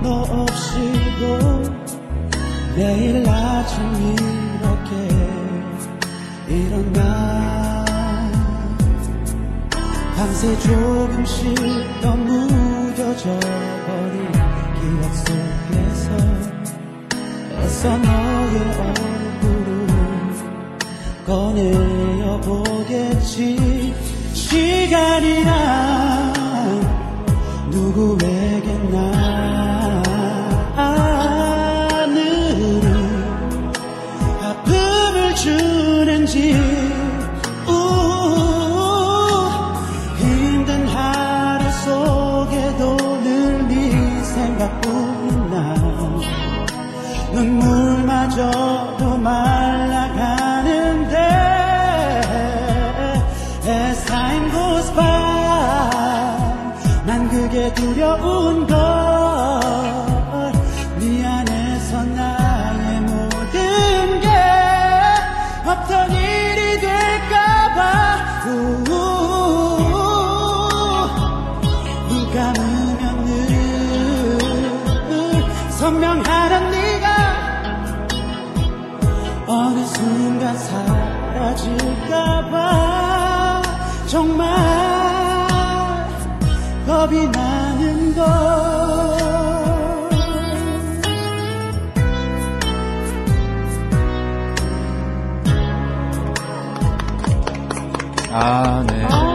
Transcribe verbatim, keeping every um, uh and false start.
너 없이도 매일 아침 이렇게 일어나 밤새 조금씩 더 무뎌져 버린 기억 속에서 애써 너의 얼굴을 꺼내어 보겠지. 시간이란 누구에게나 하늘은 아픔을 주는지 우 힘든 하루 속에도 늘 네 생각뿐이나 눈물마저도 말라가는데 As time goes by 난 그게 두려운 걸 네 안에서 나의 모든 게 없던 일이 될까봐 눈 감으면 늘 선명하던 네가 어느 순간 사라질까봐 정말 겁이 나는 걸. 아, 네.